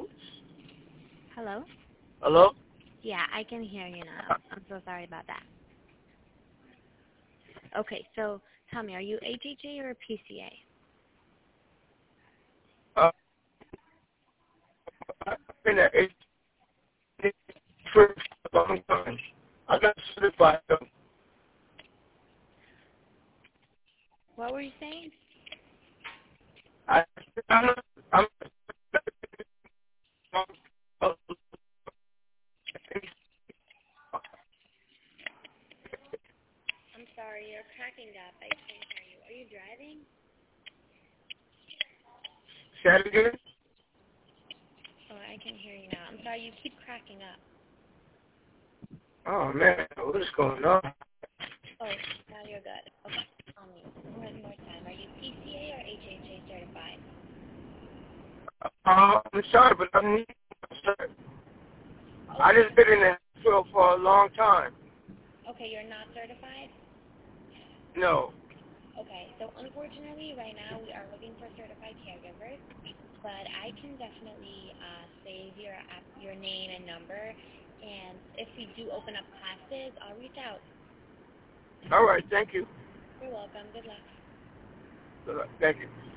Hello? Hello? Yeah, I can hear you now. I'm so sorry about that. Okay, so tell me, are you HHA or PCA? I've been at for a long time. I got certified though. What were you saying? I, I'm, I'm, I'm sorry, you're cracking up. I can't hear you. Are you driving? say it again? Oh, I can hear you now. I'm sorry, you keep cracking up. Oh man, what is going on? Oh, now you're good. Okay, tell me one more time. Are you PCA or HHA certified? I'm sorry, but I need I just been in that field for a long time. Okay, you're not certified? No. Okay, so unfortunately, right now we are looking for certified caregivers, but I can definitely save your name and number, and if we do open up classes, I'll reach out. All right, thank you. You're welcome. Good luck. Thank you.